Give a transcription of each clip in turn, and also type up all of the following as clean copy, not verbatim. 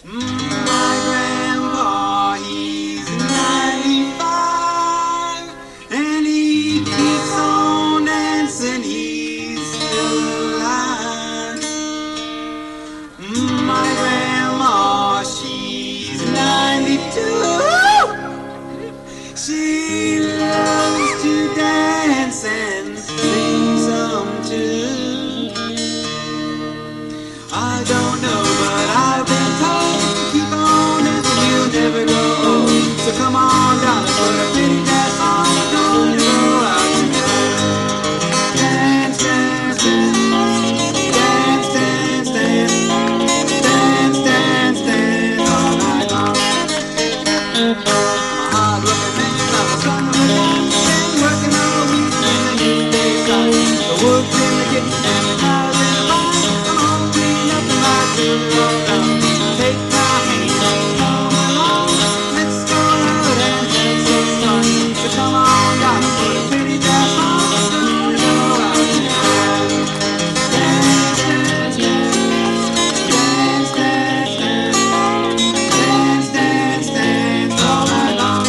My grandpa, he's 95, and he keeps on dancing, he's still alive. My grandma, she's 92. She loves to dance and sing some too. I don't know, but I've been told to keep on dancing, you'll never grow old. So come on, darling, put a pretty dress on, we're going to go out tonight. Dance, dance, dance, dance, dance, dance, dance, dance, dance all night long. I'm a hard-working man, I'm a son of a gun, been working all week in the noonday sun. The wood's in the kitchen and the cows in the barn. I'm home cleaning up and my children all done. Take my hand, come along, let's go out and have some fun. So come on, darling, put a pretty dress on, we're gonna go out tonight. Dance, dance, dance, dance, dance, dance, dance, dance, dance all night long.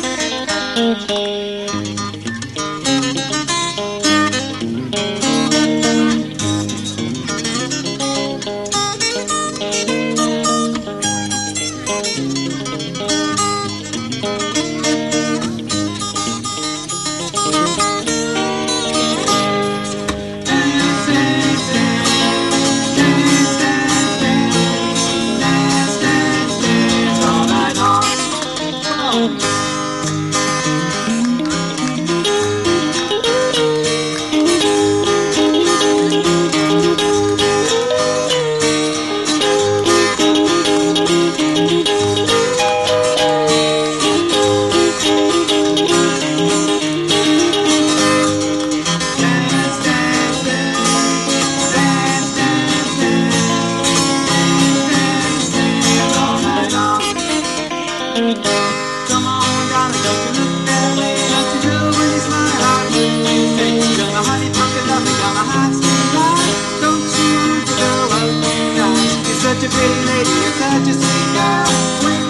Come on, darling, don't you look that way. Don't you do when you smile, I'll make you say, you're my honey pumpkin love, you're my heart's delight. Don't you want to go out tonight? You're such a pretty lady, you're such a sweet girl.